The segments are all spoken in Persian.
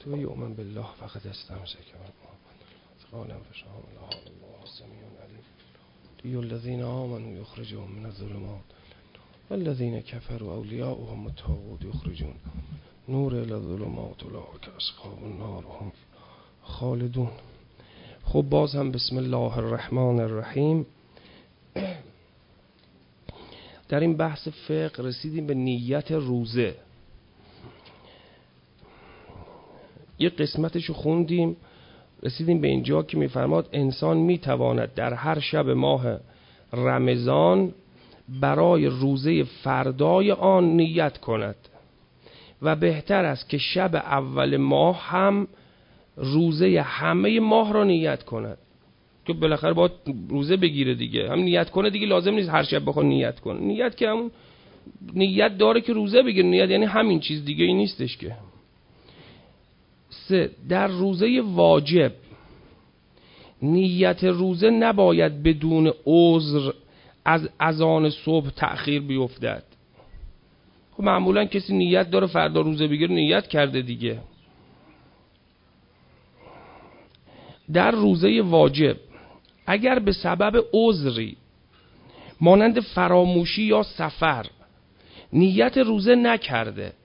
تو یؤمن بالله فقط استمسک قال انفشام الله السمیع العلیم دیو الذین آمنوا یخرجهم من الظلمات والذین کفروا اولیاؤهم الطاغوت یخرجون نور الی الظلمات اولئک اصحاب النار هم خالدون. خب باز هم بسم الله الرحمن الرحیم. در این بحث فقه رسیدیم به نیت روزه. یه قسمتشو خوندیم، رسیدیم به اینجا که میفرماد انسان میتواند در هر شب ماه رمضان برای روزه فردای آن نیت کند و بهتر است که شب اول ماه هم روزه همه ماه را نیت کند، که بالاخره باید روزه بگیره دیگه، هم نیت کنه دیگه، لازم نیست هر شب بخواد نیت کنه. نیت که همون نیت داره که روزه بگیره، نیت یعنی همین، چیز دیگه ای نیستش که. 3. در روزه واجب نیت روزه نباید بدون عذر از اذان صبح تأخیر بیفتد. خب معمولا کسی نیت داره فردا روزه بگیره، نیت کرده دیگه. در روزه واجب اگر به سبب عذری مانند فراموشی یا سفر نیت روزه نکرده،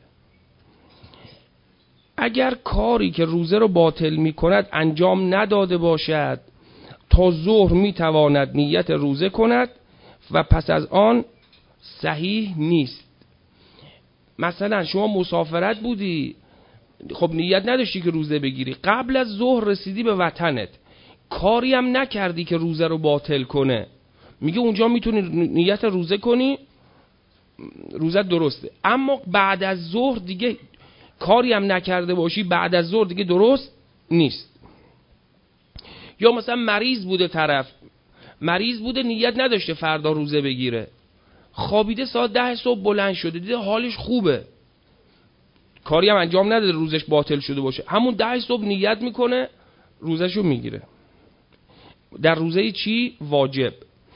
اگر کاری که روزه رو باطل می کند انجام نداده باشد، تا ظهر می تواند نیت روزه کند و پس از آن صحیح نیست. مثلا شما مسافرت بودی، خب نیت نداشتی که روزه بگیری، قبل از ظهر رسیدی به وطنت، کاری هم نکردی که روزه رو باطل کنه، میگه اونجا میتونی نیت روزه کنی، روزه درسته. اما بعد از ظهر دیگه کاری هم نکرده باشی، بعد از ظهر دیگه درست نیست. یا مثلا مریض بوده، طرف مریض بوده، نیت نداشته فردا روزه بگیره، خوابیده ساعت 10 صبح بلند شده، دیده حالش خوبه، کاری هم انجام نداده روزش باطل شده باشه، همون 10 صبح نیت میکنه، روزشو میگیره. در روزه چی؟ واجب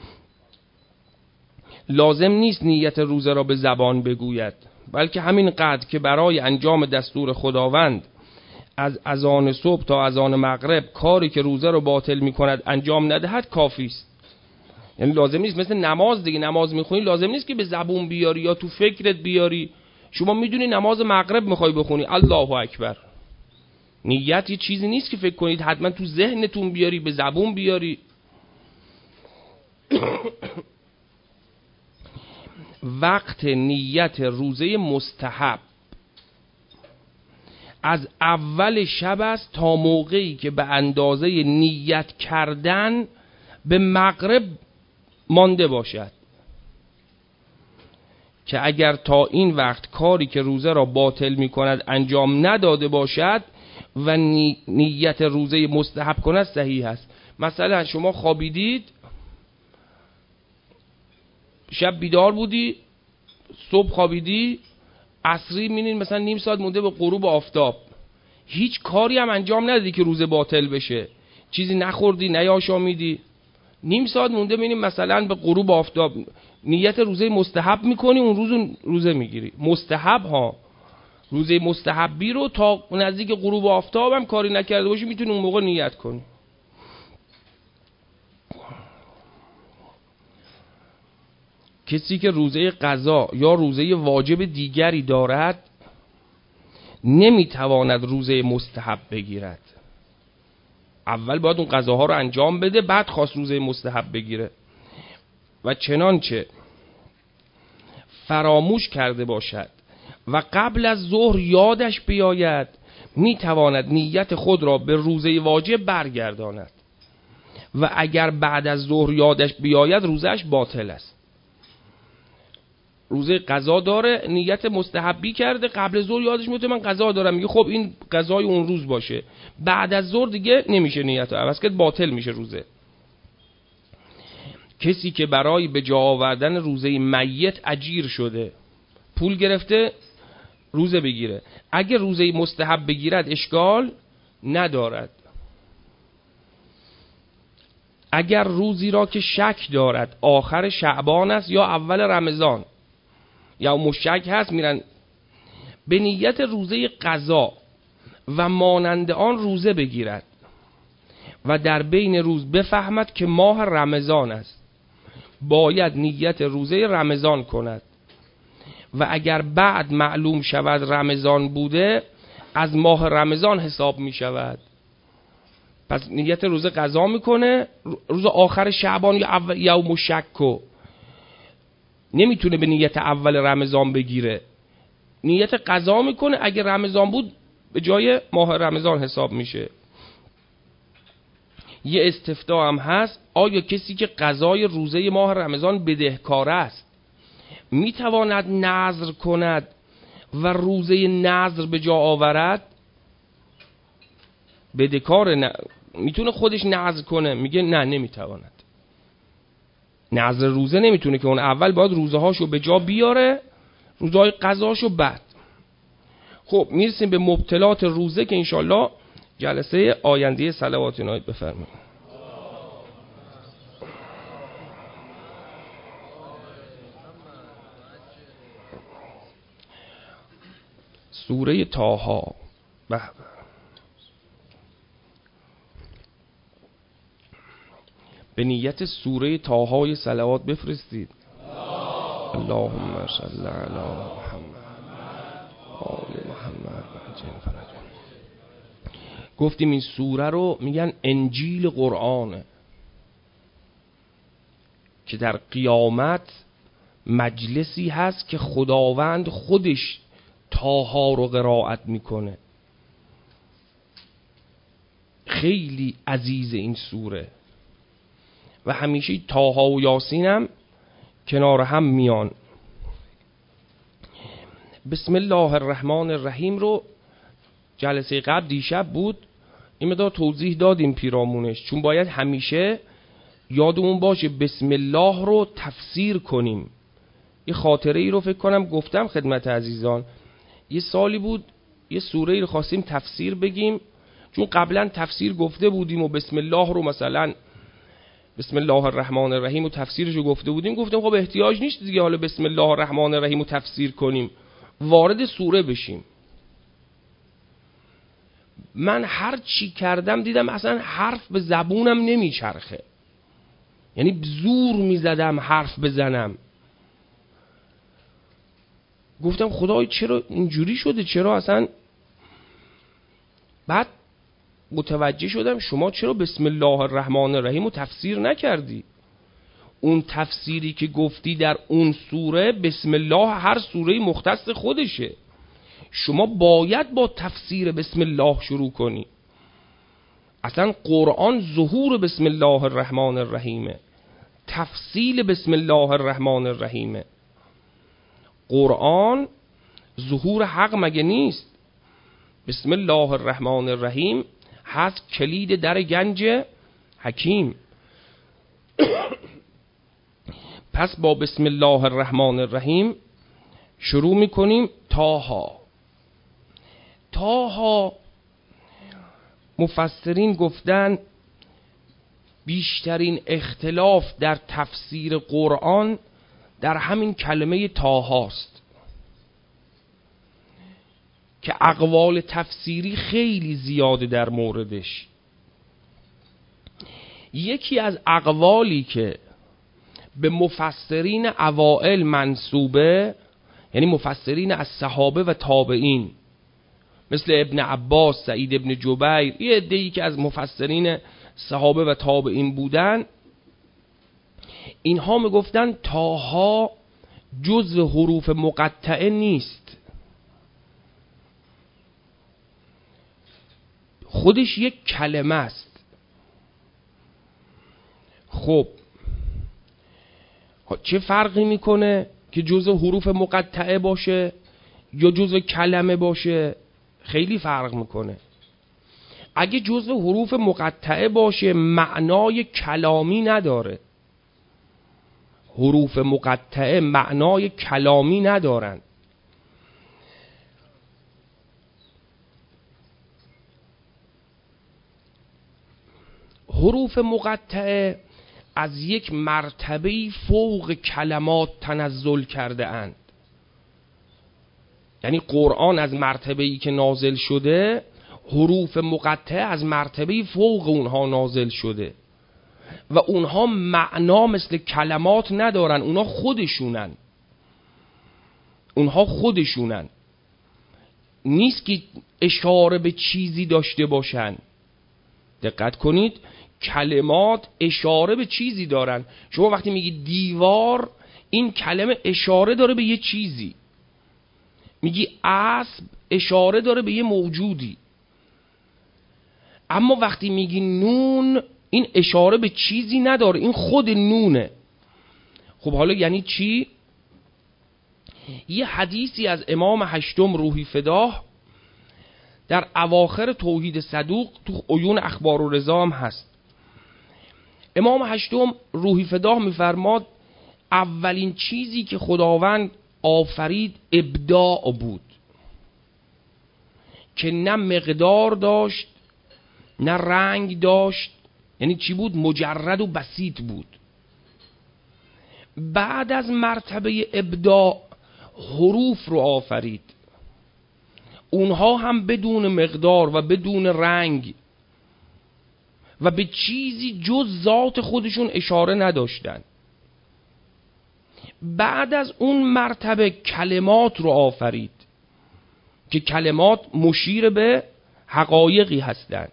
لازم نیست نیت روزه را به زبان بگوید، بلکه همین قدر که برای انجام دستور خداوند از اذان صبح تا اذان مغرب کاری که روزه رو باطل میکند انجام ندهد کافی است. یعنی لازم نیست مثل نماز دیگه، نماز میخونی لازم نیست که به زبون بیاری یا تو فکرت بیاری. شما میدونی نماز مغرب میخوای بخونی، الله اکبر، نیت یه چیزی نیست که فکر کنید حتما تو ذهنتون بیاری، به زبون بیاری. وقت نیت روزه مستحب از اول شب است تا موقعی که به اندازه نیت کردن به مغرب مانده باشد، که اگر تا این وقت کاری که روزه را باطل می کند انجام نداده باشد و نیت روزه مستحب کند صحیح است. مثلا شما خوابیدید، شب بیدار بودی، صبح خوابیدی، عصری مینین مثلا نیم ساعت مونده به غروب آفتاب، هیچ کاری هم انجام ندادی که روزه باطل بشه، چیزی نخوردی نیاشامیدی، نیم ساعت مونده مینین مثلا به غروب آفتاب، نیت روزه مستحب میکنی، اون روز روزه میگیری. مستحب ها، روزه مستحبی رو تا نزدیک غروب آفتاب هم کاری نکرده باشی میتونی اون موقع نیت کنی. کسی که روزه قضا یا روزه واجب دیگری دارد نمیتواند روزه مستحب بگیرد. اول باید اون قضاها رو انجام بده، بعد خواست روزه مستحب بگیره. و چنانچه فراموش کرده باشد و قبل از ظهر یادش بیاید، میتواند نیت خود را به روزه واجب برگرداند و اگر بعد از ظهر یادش بیاید روزش باطل است. روزه قضا داره، نیت مستحبی کرده، قبل ظهر یادش میاد من قضا دارم، میگه خب این قضای اون روز باشه، بعد از ظهر دیگه نمیشه نیت عوض کرد، باطل میشه روزه. کسی که برای به جا آوردن روزه میت اجیر شده، پول گرفته روزه بگیره، اگه روزه مستحب بگیرد اشکال ندارد. اگر روزی را که شک دارد آخر شعبان است یا اول رمضان یا مشک هست، میرن به نیت روزه قضا و مانند آن روزه بگیرد و در بین روز بفهمد که ماه رمضان است، باید نیت روزه رمضان کند و اگر بعد معلوم شود رمضان بوده از ماه رمضان حساب می شود. پس نیت روزه قضا میکنه روز آخر شعبان یا یوم شکو، نمیتونه به نیت اول رمضان بگیره، نیت قضا میکنه، اگه رمضان بود به جای ماه رمضان حساب میشه. یه استفتاء هم هست، آیا کسی که قضای روزه ماه رمضان بدهکار است میتواند نذر کند و روزه نذر به جا آورد؟ بدهکار میتونه خودش نذر کنه؟ میگه نه، نمیتواند. نذر روزه نمیتونه که اون اول باید روزه هاشو به جا بیاره، روزه های قضاشو بعد. خب میرسیم به مبطلات روزه که انشالله جلسه آینده صلوات نایت بفرمایید. سوره طه. به نیت سوره طه صلوات بفرستید. اللهم صل علی محمد آل محمد. گفتیم این سوره رو میگن انجیل قرآنه که در قیامت مجلسی هست که خداوند خودش طه رو قرائت میکنه. خیلی عزیز این سوره و همیشه طه و یاسین هم کنار هم میان. بسم الله الرحمن الرحیم رو جلسه قبل دیشب بود این مقدار توضیح دادیم پیرامونش، چون باید همیشه یادمون باشه بسم الله رو تفسیر کنیم. یه خاطره ای رو فکر کنم گفتم خدمت عزیزان، یه سالی بود یه سوره ای رو خواستیم تفسیر بگیم، چون قبلا تفسیر گفته بودیم و بسم الله رو مثلا بسم الله الرحمن الرحیم و تفسیرش رو گفته بودیم، گفتم خب احتیاج نیست دیگه حالا بسم الله الرحمن الرحیم رو تفسیر کنیم، وارد سوره بشیم. من هر چی کردم دیدم اصلا حرف به زبونم نمیچرخه، یعنی زور میزدم حرف بزنم. گفتم خدای چرا اینجوری شده، چرا اصلا. بعد متوجه شدم شما چرا بسم الله الرحمن الرحیم رو تفسیر نکردی؟ اون تفسیری که گفتی در اون سوره، بسم الله هر سوره مختص خودشه، شما باید با تفسیر بسم الله شروع کنی. اصلا قرآن ظهور بسم الله الرحمن الرحیمه، تفصیل بسم الله الرحمن الرحیمه. قرآن ظهور حق مگه نیست؟ بسم الله الرحمن الرحیم هست کلید در گنج حکیم. پس با بسم الله الرحمن الرحیم شروع میکنیم. طه. مفسرین گفتن بیشترین اختلاف در تفسیر قرآن در همین کلمه طه است که اقوال تفسیری خیلی زیاده در موردش. یکی از اقوالی که به مفسرین اوائل منسوبه، یعنی مفسرین از صحابه و تابعین مثل ابن عباس، سعید ابن جبیر، یه عده‌ای که از مفسرین صحابه و تابعین بودن، اینها میگفتن طه جزء حروف مقطعه نیست، خودش یک کلمه است. خب چه فرقی میکنه که جزء حروف مقطعه باشه یا جزء کلمه باشه؟ خیلی فرق میکنه. اگه جزء حروف مقطعه باشه معنای کلامی نداره، حروف مقطعه معنای کلامی ندارن. حروف مقطعه از یک مرتبه فوق کلمات تنزل کرده اند. یعنی قرآن از مرتبه‌ای که نازل شده حروف مقطعه از مرتبه فوق اونها نازل شده و اونها معنا مثل کلمات ندارن، اونها خودشونن. نیست که اشاره به چیزی داشته باشن. دقت کنید، کلمات اشاره به چیزی دارن. شما وقتی میگی دیوار، این کلمه اشاره داره به یه چیزی. میگی اسب، اشاره داره به یه موجودی. اما وقتی میگی نون، این اشاره به چیزی نداره، این خود نونه. خب حالا یعنی چی؟ یه حدیثی از امام هشتم روحی فداه در اواخر توحید صدوق تو عیون اخبار و رضا هم هست. امام هشتم روحی فداه میفرماد اولین چیزی که خداوند آفرید ابداع بود که نه مقدار داشت نه رنگ داشت. یعنی چی بود؟ مجرد و بسیط بود. بعد از مرتبه ابداع حروف رو آفرید، اونها هم بدون مقدار و بدون رنگ و به چیزی جز ذات خودشون اشاره نداشتن. بعد از اون مرتبه کلمات رو آفرید که کلمات مشیر به حقایقی هستند.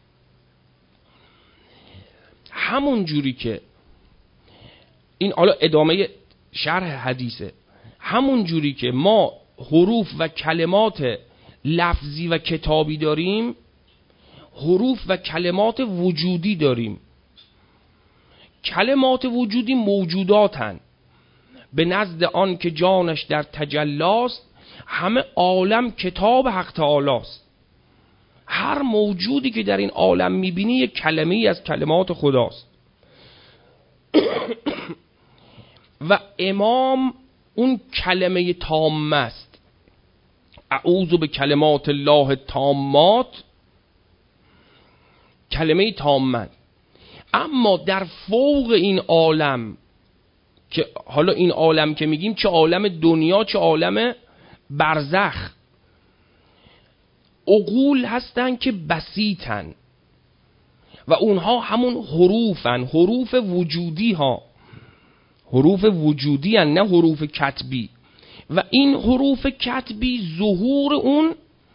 همون جوری که این حالا ادامه شرح حدیثه، همون جوری که ما حروف و کلمات لفظی و کتابی داریم، حروف و کلمات وجودی داریم. کلمات وجودی موجوداتن، به نزد آن که جانش در تجلاست، همه عالم کتاب حق تعالی است. هر موجودی که در این عالم میبینی یک کلمه ای از کلمات خداست. و امام اون کلمه تامه است. اعوذ بکلمات الله التامات، کلمه تامه. اما در فوق این عالم، که حالا این عالم که میگیم چه عالم دنیا چه عالم برزخ، عقول هستن که بسیطن و اونها همون حروفن، حروف وجودی ها، حروف وجودی هن، نه حروف کتبی. و این حروف کتبی ظهور اون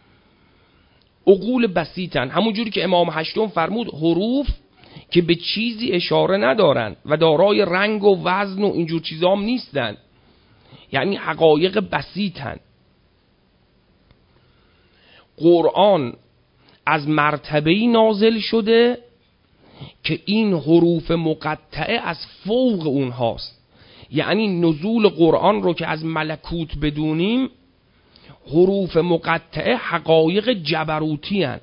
عقول بسیطن. همون جوری که امام هشتم فرمود حروف که به چیزی اشاره ندارن و دارای رنگ و وزن و اینجور چیزا هم نیستن، یعنی حقایق بسیطن. قرآن از مرتبه‌ای نازل شده که این حروف مقطعه از فوق اونهاست. یعنی نزول قرآن رو که از ملکوت بدونیم، حروف مقطعه حقایق جبروتی هن.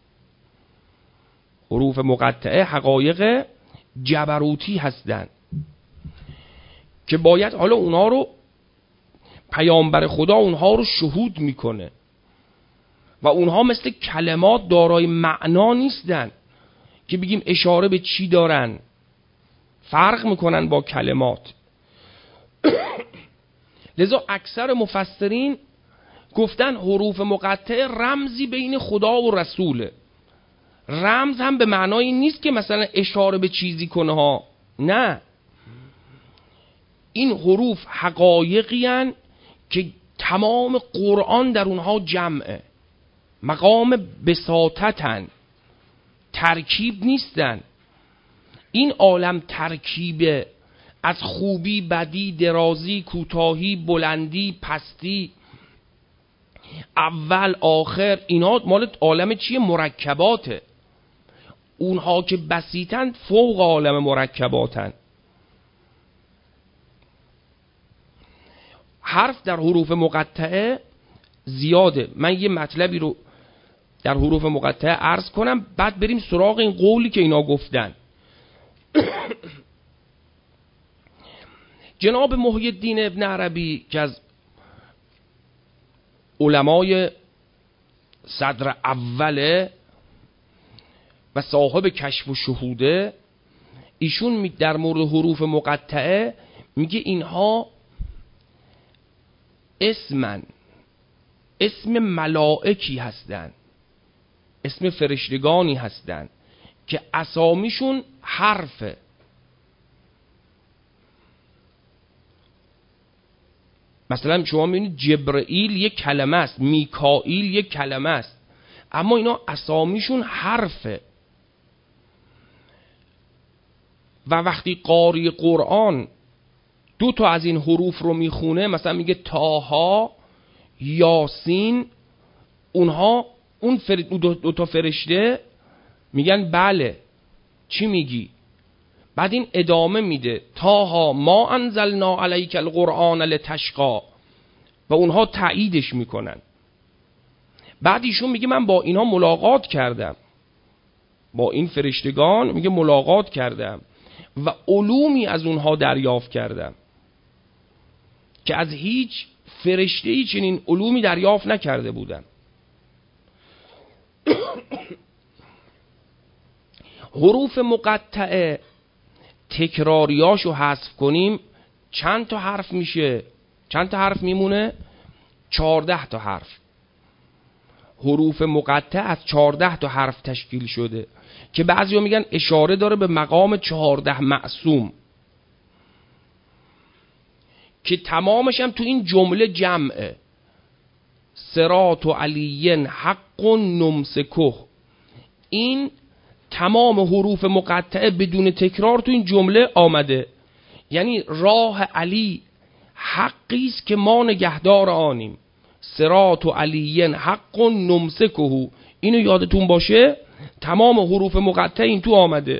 حروف مقطعه حقایق جبروتی هستن که باید حالا اونها رو پیامبر خدا اونها رو شهود میکنه و اونها مثل کلمات دارای معنا نیستن که بگیم اشاره به چی دارن، فرق میکنن با کلمات. لذا اکثر مفسرین گفتن حروف مقطعه رمزی بین خدا و رسوله. رمز هم به معنای نیست که مثلا اشاره به چیزی کنه ها، نه، این حروف حقایقی هن که تمام قرآن در اونها جمعه، مقام بساطتن، ترکیب نیستن. این عالم ترکیبه از خوبی، بدی، درازی، کوتاهی، بلندی، پستی، اول آخر، اینا مال عالم چیه؟ مرکباته. اونها که بسیطن فوق عالم مرکباتن. حرف در حروف مقطعه زیاده. من یه مطلبی رو در حروف مقطعه عرض کنم، بعد بریم سراغ این قولی که اینا گفتن. جناب محی الدین ابن عربی که از علمای صدر اوله و صاحب کشف و شهوده، ایشون در مورد حروف مقطعه میگه اینها اسم ملائکی هستن. اسم فرشتگانی هستن که اسامیشون حرفه. مثلا شما میبینید جبرئیل یک کلمه است، میکائیل یک کلمه است، اما اینا اسامیشون حرفه. و وقتی قاری قرآن دو تا از این حروف رو میخونه، مثلا میگه طه، یاسین، اونها اون دو تا فرشته میگن بله چی میگی؟ بعد این ادامه میده طه ما انزلنا علیک القرآن لتشقی، و اونها تاییدش میکنن. بعد ایشون میگه من با اینها ملاقات کردم، با این فرشتگان میگه ملاقات کردم و علومی از اونها دریافت کردم که از هیچ فرشته‌ای چنین علومی دریافت نکرده بودم. حروف مقطعه تکراریاشو حذف کنیم چند تا حرف میشه؟ چند تا حرف میمونه؟ 14 تا حرف. حروف مقطع از 14 تا حرف تشکیل شده که بعضیا میگن اشاره داره به مقام 14 معصوم که تمامش هم تو این جمله جمعه. صراط علی حق نمسکه، این تمام حروف مقطعه بدون تکرار تو این جمله آمده. یعنی راه علی حقی است که ما نگهدار آنیم. صراط علی حق نمسکه، اینو یادتون باشه، تمام حروف مقطع این تو آمده.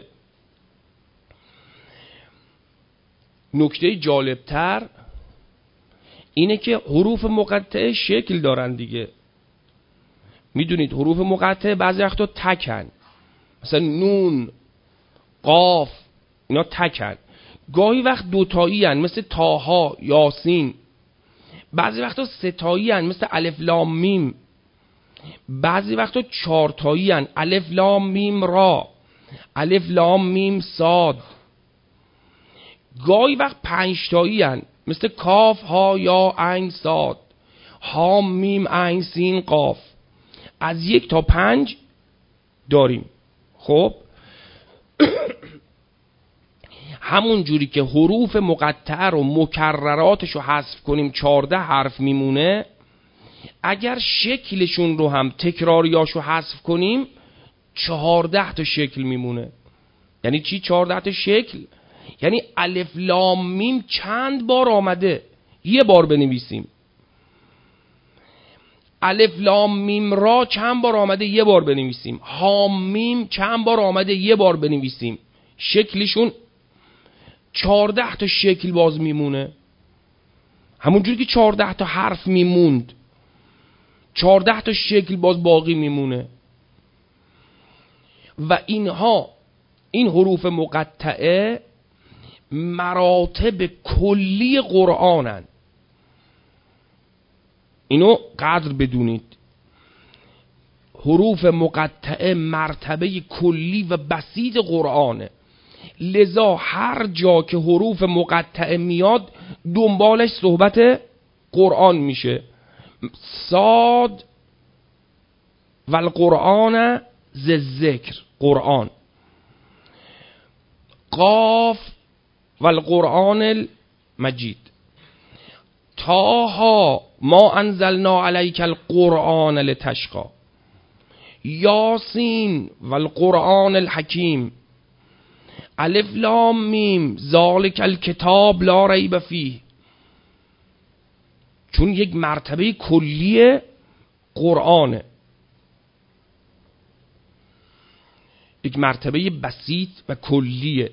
نکته جالبتر اینه که حروف مقطعه شکل دارن دیگه. میدونید حروف مقطعه بعضی وقتا تکن، مثلا نون، قاف، اینا تکن. گاهی وقت دوتایی هن مثل طه، یاسین. بعضی وقتا ستایی هن مثل الف لام میم. بعضی وقتا چارتایی هن، الف لام میم را، الف لام میم صاد. گاهی وقت پنجتایی هن مثل کاف ها یا عین صاد، هام میم عین سین قاف. از 1 تا 5 داریم. خب همون جوری که حروف مقطعه رو مکرراتش رو حذف کنیم 14 حرف میمونه، اگر شکلشون رو هم تکراریاش رو حذف کنیم 14 تا شکل میمونه. یعنی چی 14 تا شکل؟ یعنی الف لام میم چند بار آمده؟ یه بار بنویسیم. الف لام میم را چند بار آمده؟ یه بار بنویسیم. هام میم چند بار آمده؟ یه بار بنویسیم. شکلشون 14 تا شکل باز میمونه. همونجوری که 14 تا حرف میموند 14 تا شکل باز باقی میمونه. و اینها، این حروف مقطعه مراتب کلی قرآنن. اینو قدر بدونید. حروف مقطعه مرتبه کلی و بسیط قرآنه. لذا هر جا که حروف مقطعه میاد دنبالش صحبت قرآن میشه. صاد و القرآن ذی الذکر، قرآن. قاف و القرآن المجید. طه ما انزلنا علیک القرآن لتشقی. یاسین و القرآن الحکیم. الف لام میم ذالک الکتاب لا ریب فیه. چون یک مرتبه کلی قرآنه، یک مرتبه بسیط و کلیه.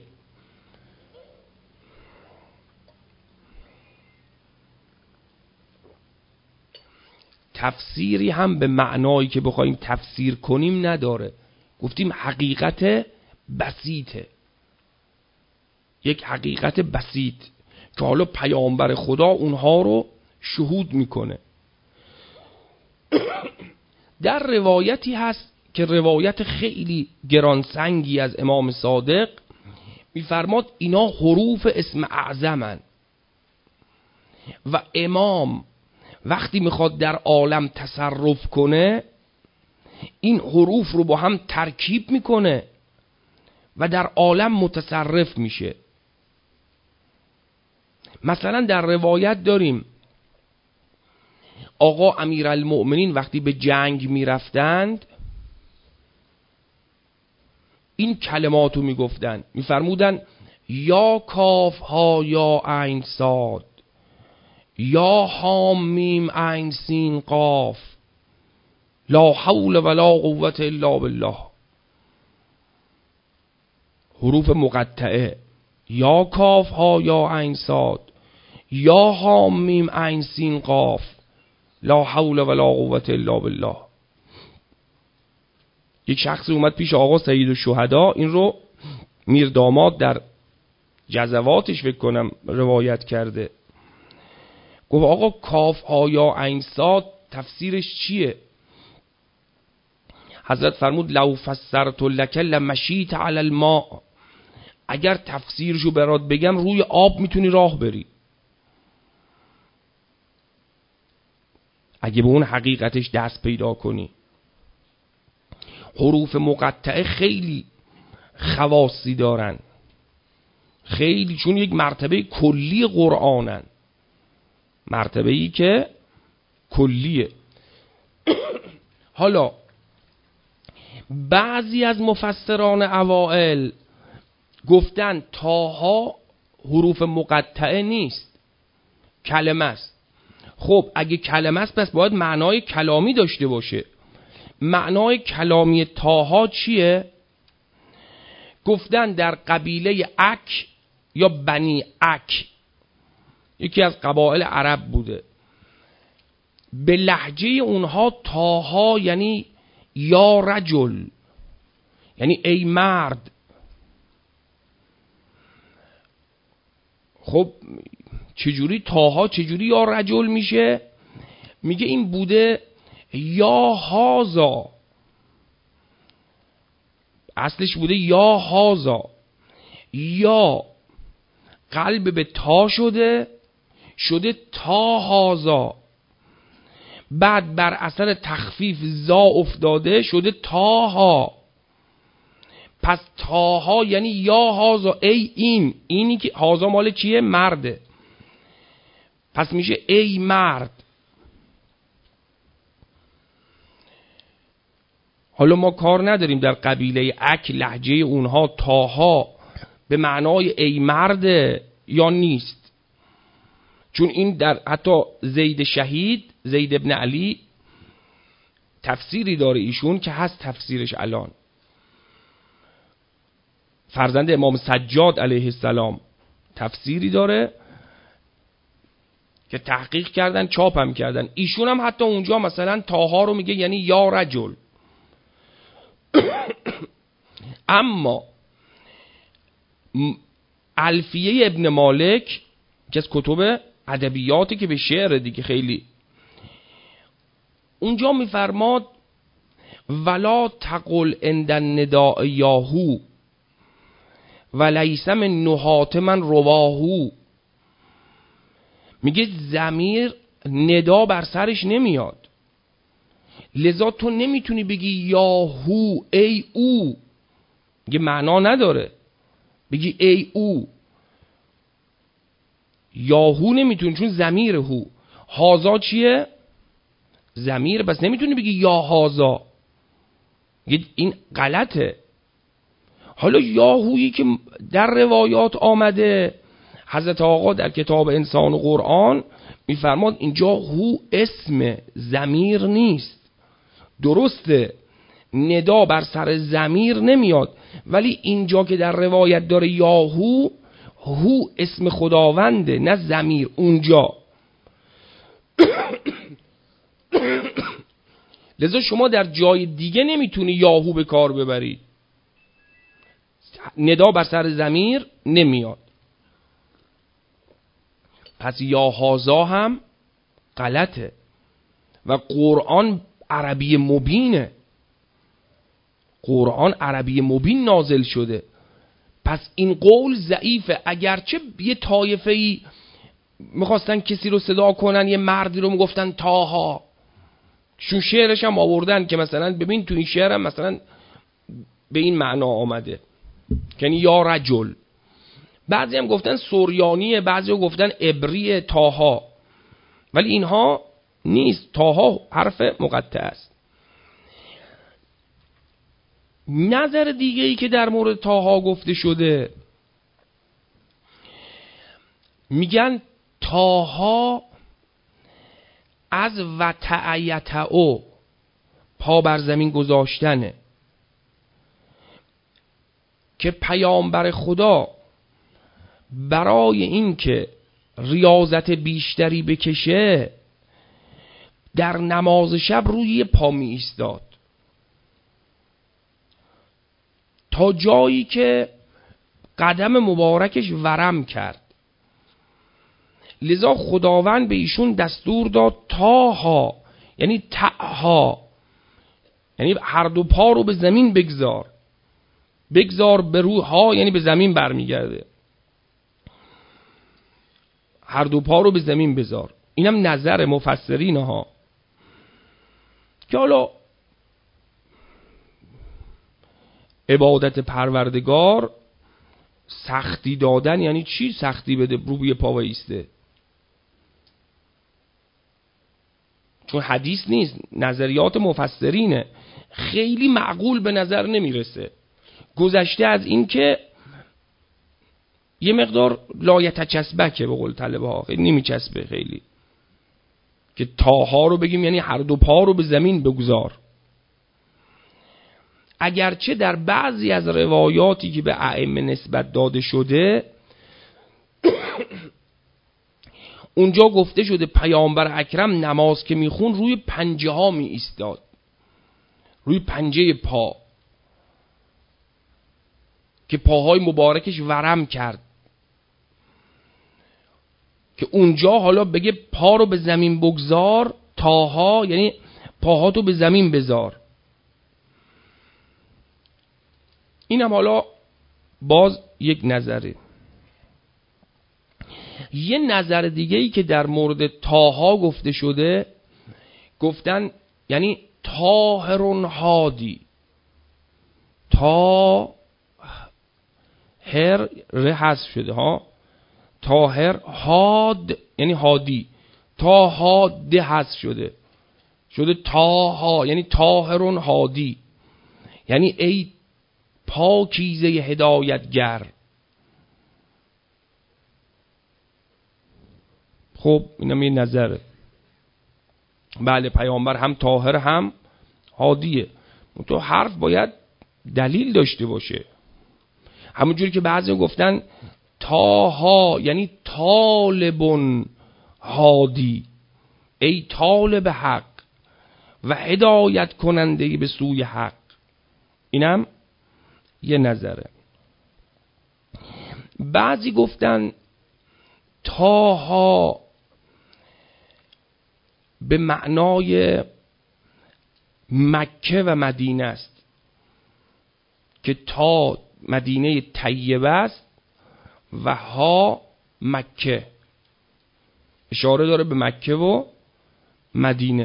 تفسیری هم به معنایی که بخوایم تفسیر کنیم نداره. گفتیم حقیقت بسیطه، یک حقیقت بسیط که حالا پیامبر خدا اونها رو شهود میکنه. در روایتی هست که روایت خیلی گرانسنگی از امام صادق، میفرماد اینا حروف اسم اعظمن و امام وقتی میخواد در عالم تصرف کنه این حروف رو با هم ترکیب میکنه و در عالم متصرف میشه. مثلا در روایت داریم آقا امیرالمؤمنین وقتی به جنگ میرفتند این کلماتو میگفتن، میفرمودن یا کاف ها یا عین صاد یا حام میم عین سین قاف لا حول ولا قوت الا بالله. حروف مقطعه، یا کاف ها یا عین صاد یا حام میم عین سین قاف لا حول ولا قوت الا بالله. یک شخصی اومد پیش آقا سید الشهدا، این رو میر داماد در جزواتش فکر کنم روایت کرده، گفت آقا کاف ها یا عین صاد تفسیرش چیه؟ حضرت فرمود لو فسرت لک لمشیت علی الماء، اگر تفسیرشو برات بگم روی آب میتونی راه بری. اگه به اون حقیقتش دست پیدا کنی. حروف مقطعه خیلی خواصی دارن، خیلی، چون یک مرتبه کلی قرآنن، مرتبه‌ای که کلیه. حالا بعضی از مفسران اوائل گفتن تاها حروف مقطعه نیست، کلمه است. خب اگه کلمه است پس باید معنای کلامی داشته باشه. معنای کلامی تاها چیه؟ گفتن در قبیله اک یا بنی اک، یکی از قبایل عرب بوده، به لهجه اونها تاها یعنی یا رجل، یعنی ای مرد. خب چجوری تاها چجوری یا رجل میشه؟ میگه این بوده یا هازا، اصلش بوده یا هازا، یا قلب به تا شده تا هازا، بعد بر اثر تخفیف زا افتاده شده تاها. پس تاها یعنی یا هازا ای این، اینی که هازا مال چیه؟ مرده، پس میشه ای مرد. حالا ما کار نداریم در قبیله اک لهجه اونها تاها به معنای ای مرده یا نیست، چون این در حتی زید شهید، زید ابن علی تفسیری داره ایشون که هست تفسیرش الان، فرزند امام سجاد علیه السلام تفسیری داره که تحقیق کردن چاپ هم کردن. ایشون هم حتی اونجا مثلا تاها رو میگه یعنی یا رجل. اما الفیه ابن مالک که از کتب ادبیاتی که به شعر دیگه خیلی، اونجا میفرماد ولا تقل عند النداء یاهو ولیس من نحات من رواهو. میگه ضمیر ندا بر سرش نمیاد، لذا تو نمیتونی بگی یاهو ای او، میگه معنا نداره بگی ای او. یاهو نمیتونی چون ضمیر هو، هازا چیه؟ ضمیر، بس نمیتونی بگی یا هازا، این غلطه. حالا یاهویی که در روایات آمده، حضرت آقا در کتاب انسان و قرآن میفرماد اینجا هو اسم ضمیر نیست. درسته ندا بر سر ضمیر نمیاد، ولی اینجا که در روایت داره یاهو، هو اسم خداونده نه ضمیر اونجا. لذا شما در جای دیگه نمیتونی یاهو به کار ببری، ندا بر سر ضمیر نمیاد. پس یا هازا هم غلطه و قرآن عربی مبینه، قرآن عربی مبین نازل شده. پس این قول ضعیفه. اگرچه یه طایفه‌ای میخواستن کسی رو صدا کنن، یه مردی رو میگفتن تاها، شون شعرش هم آوردن که مثلا ببین تو این شعر هم مثلا به این معنا آمده، یعنی یا رجل. بعضی هم گفتن سوریانیه، بعضی هم گفتن عبری طاها، ولی اینها نیست. طاها حرف مقطع است. نظر دیگه ای که در مورد طاها گفته شده، میگن طاها از وتعیتعو، پا بر زمین گذاشتنه، که پیامبر خدا برای این که ریاضت بیشتری بکشه در نماز شب روی پا می ایستاد تا جایی که قدم مبارکش ورم کرد. لذا خداوند به ایشون دستور داد تاها، یعنی تعها، یعنی هر دو پا رو به زمین بگذار. بگذار به روی ها یعنی به زمین برمیگرده، هر دو پا رو به زمین بذار. اینم نظر مفسرین ها. که حالا عبادت پروردگار سختی دادن یعنی چی؟ سختی بده روی پا ایسته، چون حدیث نیست، نظریات مفسرینه، خیلی معقول به نظر نمیرسه. گذشته از این که یه مقدار لایتچسبکه به قول طلبه ها، خیلی نمیچسبه خیلی که تاها رو بگیم یعنی هر دو پا رو به زمین بگذار. اگرچه در بعضی از روایاتی که به ائمه نسبت داده شده اونجا گفته شده پیامبر اکرم نماز که میخون روی پنجه ها می ایستاد، روی پنجه پا، که پاهای مبارکش ورم کرد، که اونجا حالا بگه پا رو به زمین بگذار، تاها یعنی پاهاتو به زمین بذار. اینم حالا باز یک نظره. یه نظر دیگه ای که در مورد تاها گفته شده، گفتن یعنی طاهرون هادی. تا هر ره حذف شده ها، طاهر، هاد یعنی هادی، تا هاد حذف شده تاها یعنی طاهرون هادی، یعنی ای پاکیزه هدایتگر. خب اینم یه نظره. بله پیامبر هم طاهر هم هادیه، تو حرف باید دلیل داشته باشه. همونجوری که بعضی گفتن تاها یعنی طالبون هادی، ای طالب حق و هدایت کننده به سوی حق. اینم یه نظره. بعضی گفتن تاها به معنای مکه و مدینه است، که تا مدینه طیبه است و ها مکه، اشاره داره به مکه و مدینه.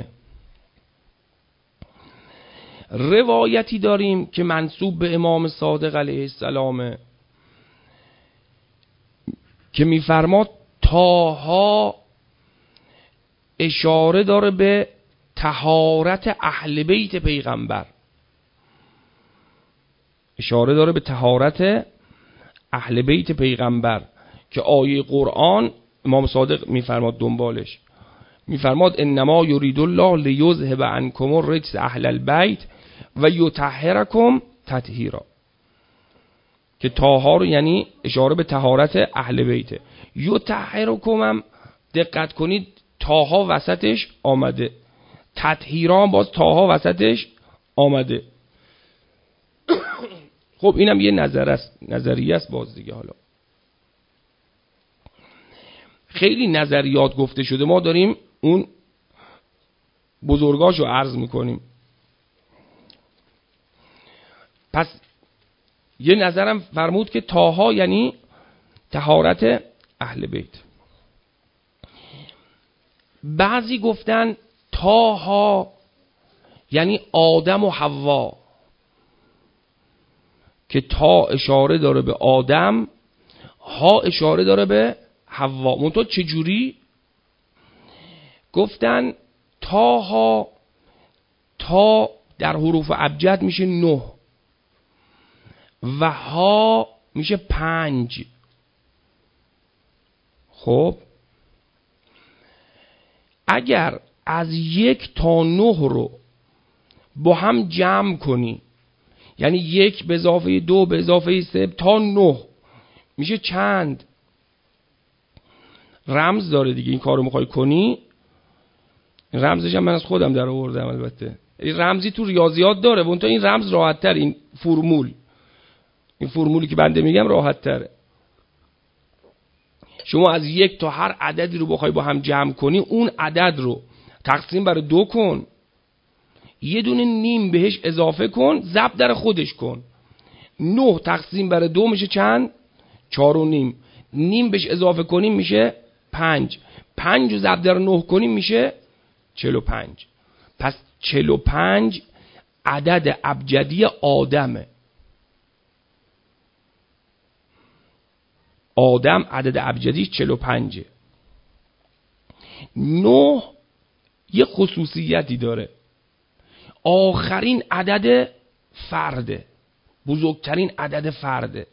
روایتی داریم که منسوب به امام صادق علیه السلامه که میفرماد تاها اشاره داره به طهارت اهل بیت پیغمبر، اشاره داره به طهارت اهل بیت پیغمبر، که آیه قرآن امام صادق میفرماد دنبالش، میفرماد انما یرید الله لیذهب عنکم الرجس اهل البیت و یطهرکم تطهیرا، که طاها رو یعنی اشاره به طهارت اهل بیت. یطهرکم هم دقت کنید طاها وسطش آمده، تطهیرا باز طاها وسطش آمده. خب اینم یه نظر است، نظریه است باز دیگه. حالا خیلی نظریات گفته شده، ما داریم اون بزرگاشو عرض میکنیم. پس یه نظرم فرمود که طاها یعنی طهارت اهل بیت. بعضی گفتن طاها یعنی آدم و حوا، که تا اشاره داره به آدم، ها اشاره داره به حوا. منتها چجوری؟ گفتن تا در حروف ابجد میشه 9 و ها میشه 5. خب اگر از 1 تا 9 رو با هم جمع کنی، یعنی 1 به اضافه 2 به اضافه 3 تا 9 میشه چند؟ رمز داره دیگه. این کارو میخوای کنی، رمزش هم من از خودم در آوردم البته. این رمزی تو ریاضیات داره، اون تو این رمز راحت تر، این فرمولی که بنده میگم راحت تره. شما از 1 تا هر عددی رو بخوای با هم جمع کنی، اون عدد رو تقسیم بر 2 کن، یه دونه نیم بهش اضافه کن، ضرب در خودش کن. 9 تقسیم بر 2 میشه چند؟ 4 و نیم. نیم بهش اضافه کنیم میشه 5. 5 رو ضرب در 9 کنیم میشه 45. پس 45 عدد ابجدی آدمه. آدم عدد ابجدیش 45. 9 یه خصوصیتی داره، آخرین عدد فرده، بزرگترین عدد فرده.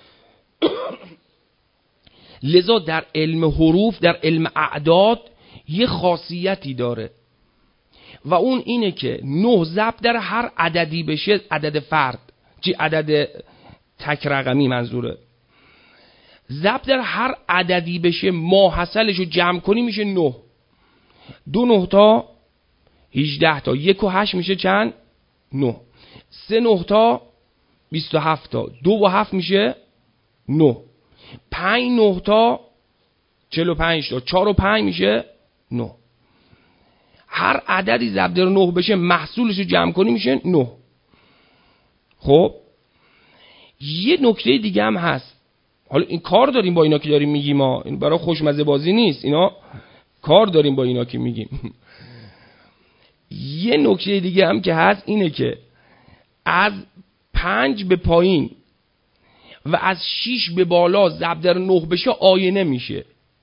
لذا در علم حروف، در علم اعداد یه خاصیتی داره و اون اینه که 9 ضرب در هر عددی بشه عدد فرد، چی عدد تک رقمی منظوره، ضرب در هر عددی بشه ماحصلش رو جمع کنی میشه 9. 2 9 تا 18 تا 1 و 8 میشه چند؟ 9. 3 9 تا 27 تا 2 و 7 میشه 9. 5 9 تا 45 تا 4 و 5 میشه 9. هر عددی ضرب در 9 بشه محصولش رو جمع کنی میشه 9. خب یه نکته دیگه هم هست. حالا این کار داریم با اینا که داریم میگیم، ما این برای خوشمزه بازی نیست، اینا کار داریم با اینا که میگیم. یه نکته دیگه هم که هست اینه که از 5 به پایین و از 6 به بالا ضرب در 9 بشه آینه میشه،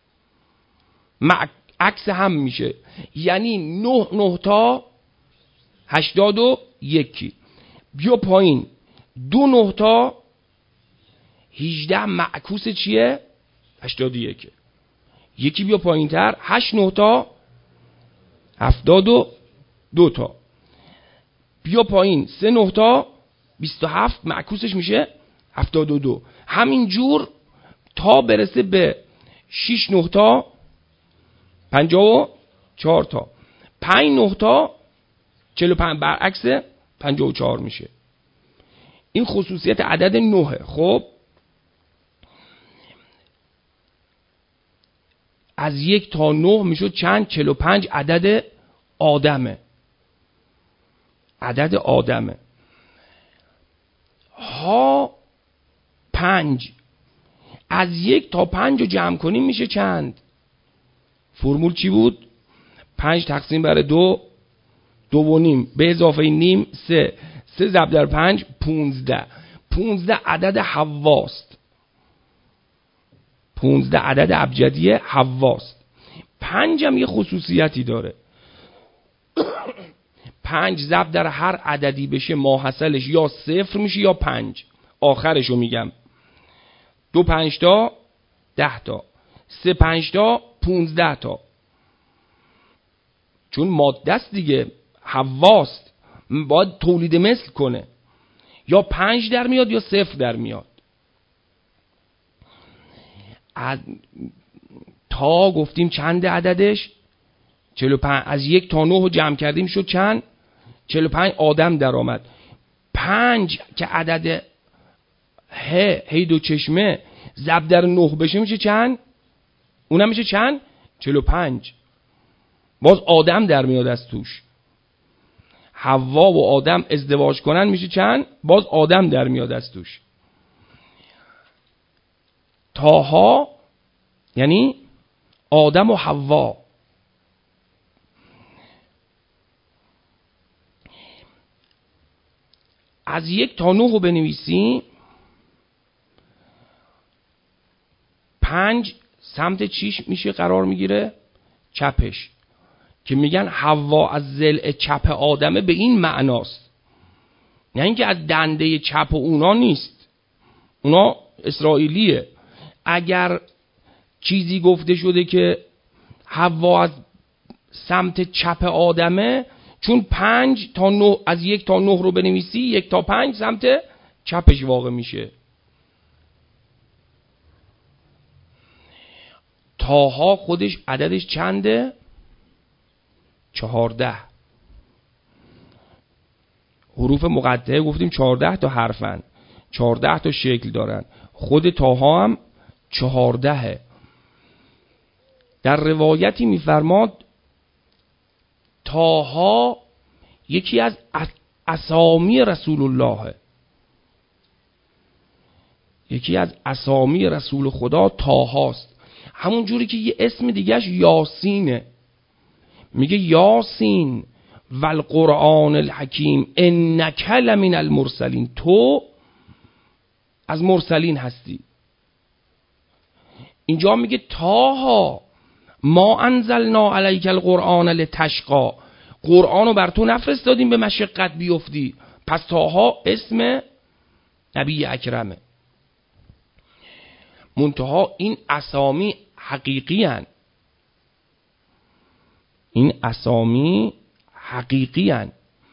عکس هم میشه. یعنی 9 9 تا 81. بیا پایین 2 9 تا 18 معکوس چیه؟ 81. یکی بیا پایین تر 8 9 تا 72 تا. بیا پایین 3 9 تا 27 معکوسش میشه 72. همینجور تا برسه به 6 9 تا 54 تا. 5 9 تا 45 برعکس 54 میشه. این خصوصیت عدد 9. خب از 1 تا 9 میشد چند؟ 45 عدد آدمه. عدد آدمه. ها 5 از 1 تا 5 رو جمع کنیم میشه چند؟ فرمول چی بود؟ 5 تقسیم بر 2 2 و نیم به اضافه نیم 3 ضرب در 5 15. 15 عدد حواست. 15 عدد ابجدی حواست. 5 هم یه خصوصیتی داره. 5 ضرب در هر عددی بشه ماحصلش یا 0 میشه یا 5. آخرشو میگم. 2 5 تا 10 تا 3 5 تا 15 تا. چون ماده است دیگه، حواست، باید تولید مثل کنه. یا 5 در میاد یا 0 در میاد. تا گفتیم چند عددش؟ 45. از 1 تا 9 رو جمع کردیم شد چند؟ 45 آدم در آمد. 5 که عدد هی دو چشمه ضرب در 9 بشه میشه چند؟ اونم میشه چند؟ 45. باز آدم در میاد از توش. حوا و آدم ازدواج کنن میشه چند؟ باز آدم در میاد از توش. تاها یعنی آدم و حوا. از 1 تا 9 رو بنویسی، 5 سمت چیش میشه قرار میگیره؟ چپش، که میگن حوا از ضلع چپ آدمه، به این معناست، نه اینکه از دنده چپ اونا نیست، اونا اسرائیلیه. اگر چیزی گفته شده که حوا از سمت چپ آدمه، چون 5 تا 9، از 1 تا 9 رو بنویسی 1 تا 5 سمت چپش واقع میشه. تاها خودش عددش چنده؟ 14. حروف مقطعه گفتیم 14 تا حرفن، 14 تا شکل دارن. خود تاها هم 14. در روایتی میفرماد تاها یکی از اسامی رسول الله، یکی از اسامی رسول خدا تاهاست. همون جوری که یه اسم دیگهش یاسینه، میگه یاسین والقرآن الحکیم انک لمن المرسلین، تو از مرسلین هستی. اینجا میگه تاها ما انزلنا علیک القرآن لتشقی، قرآن رو بر تو نفرستادیم به مشقت بیفتی. پس تاها اسم نبی اکرمه. منتها این اسامی حقیقی هن. این اسامی حقیقی هن.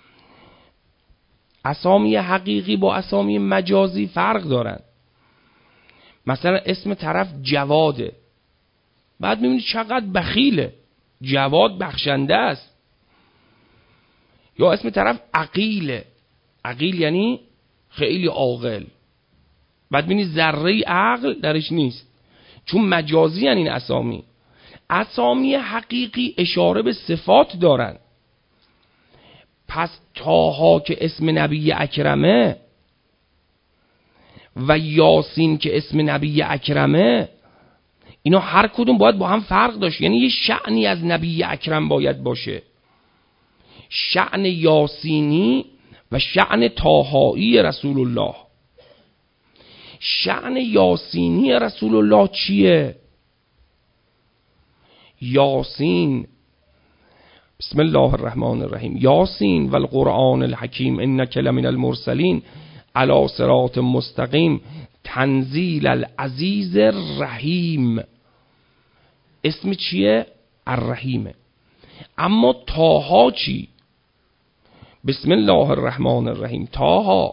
اسامی حقیقی با اسامی مجازی فرق دارن. مثلا اسم طرف جواده، بعد میبینید چقدر بخیله، جواد بخشنده است. یا اسم طرف عقیله، عقیل یعنی خیلی عاقل، بعد میبینید ذره عقل درش نیست، چون مجازی هن این اسامی. اسامی حقیقی اشاره به صفات دارن. پس تاها که اسم نبی اکرمه و یاسین که اسم نبی اکرمه، اینا هر کدوم باید با هم فرق داشت. یعنی یه شأنی از نبی اکرم باید باشه، شأن یاسینی و شأن تاهایی رسول الله. شأن یاسینی رسول الله چیه؟ یاسین، بسم الله الرحمن الرحیم، یاسین والقرآن الحکیم انک لمن المرسلین علی صراط مستقیم تنزیل العزیز الرحیم. اسم چیه؟ الرحیمه. اما تاها چی؟ بسم الله الرحمن الرحیم، تاها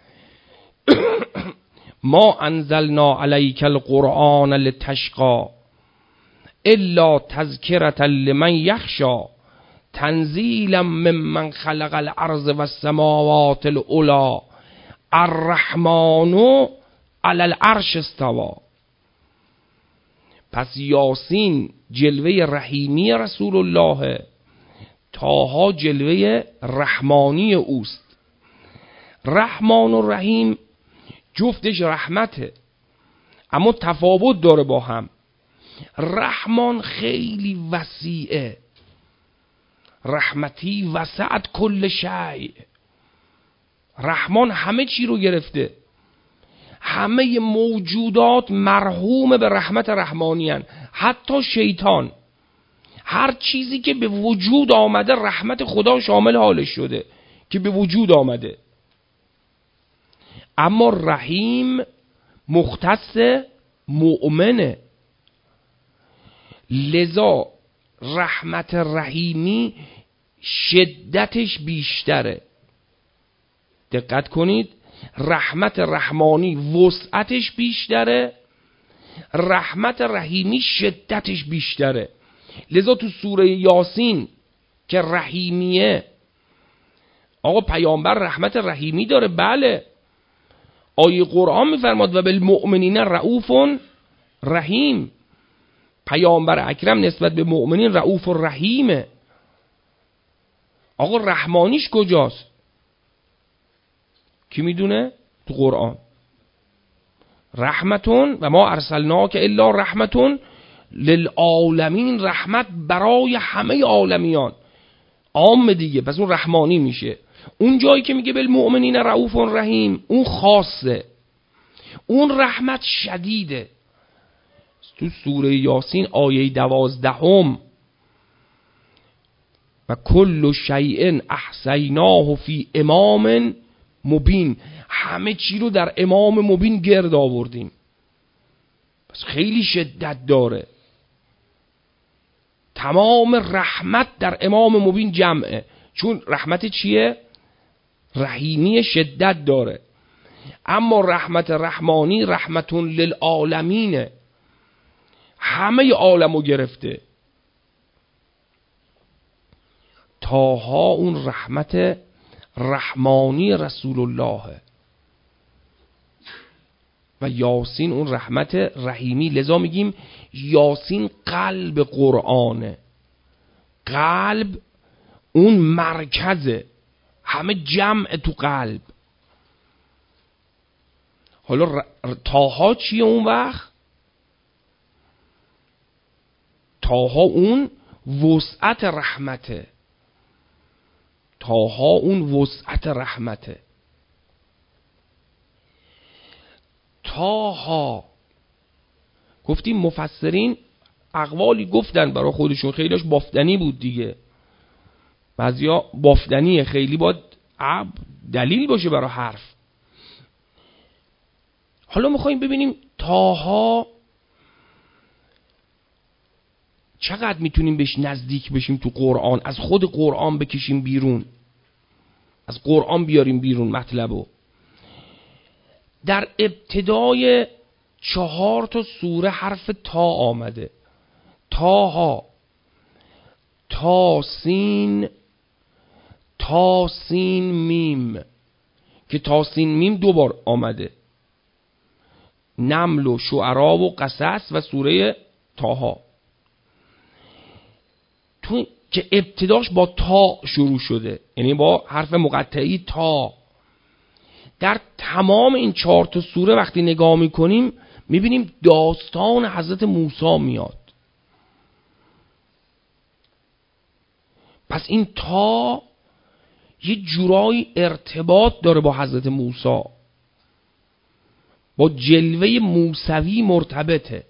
ما انزلنا علیک القرآن لتشقی الا تذکرة لمن یخشی تنزیلا ممن خلق الارض والسماوات العلی الرحمن علی العرش استوی. پس یاسین جلوه رحیمی رسول الله، تاها جلوه رحمانی اوست. رحمان و رحیم جفتش رحمته، اما تفاوت داره با هم. رحمان خیلی وسیعه، رحمتی وسعت کل شیء. رحمان همه چی رو گرفته، همه موجودات مرحوم به رحمت رحمانی هن. حتی شیطان، هر چیزی که به وجود آمده رحمت خدا شامل حالش شده که به وجود آمده. اما رحیم مختص مؤمنه، لذا رحمت رحیمی شدتش بیشتره. دقت کنید، رحمت رحمانی وسعتش بیشتره، رحمت رحیمی شدتش بیشتره. لذا تو سوره یاسین که رحیمیه، آقا پیامبر رحمت رحیمی داره، بله. آیه قرآن میفرماد و بالمؤمنین رؤوف رحیم. پیامبر اکرم نسبت به مؤمنین رؤوف و رحیمه. آقا رحمانیش کجاست؟ کی میدونه؟ تو قرآن رحمتون و ما ارسلناک الا رحمتون للعالمین، رحمت برای همه عالمیان، عام دیگه، پس اون رحمانی میشه. اون جایی که میگه بالمؤمنین رؤوف رحیم اون خاصه، اون رحمت شدیده. تو سوره یاسین آیه 12 و کل شیء احصیناه فی امام مبین، همه چی رو در امام مبین گرد آوردیم. پس خیلی شدت داره. تمام رحمت در امام مبین جمعه، چون رحمت چیه؟ رحیمی شدت داره. اما رحمت رحمانی رحمتون للعالمینه، همه عالمو گرفته. تاها اون رحمت رحمانی رسول الله و یاسین اون رحمت رحیمی. لذا میگیم یاسین قلب قرآنه، قلب اون مرکزه، همه جمع تو قلب. حالا تاها چیه اون وقت؟ تاها اون وسعت رحمته، تاها اون وسعت رحمته. تاها گفتیم مفسرین اقوالی گفتن برای خودشون، خیلیش بافتنی بود دیگه، بعضیا بافتنیه، خیلی باید دلیل باشه برای حرف. حالا میخواییم ببینیم تاها چقدر میتونیم بهش نزدیک بشیم تو قرآن، از خود قرآن بکشیم بیرون، از قرآن بیاریم بیرون مطلبو. در ابتدای 4 سوره حرف تا آمده، تاها، تاسین، تاسین میم، که تاسین میم 2 بار آمده، نمل و شعرا و قصص و سوره تاها، تو که ابتداش با تا شروع شده، یعنی با حرف مقطعی تا. در تمام این 4 سوره وقتی نگاه میکنیم میبینیم داستان حضرت موسی میاد. پس این تا یه جورایی ارتباط داره با حضرت موسی، با جلوه موسوی مرتبطه،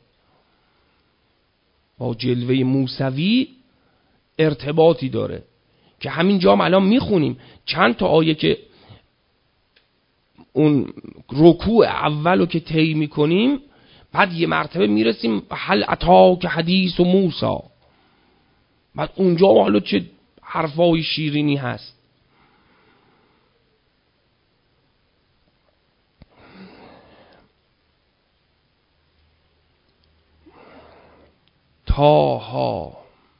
با جلوه موسوی ارتباطی داره که همین جا هم الان میخونیم چند تا آیه که اون رکوع اولو که طی میکنیم، بعد یه مرتبه میرسیم هل اتاک حدیث و موسی، بعد اونجا حالا چه حرفای شیرینی هست. تاها،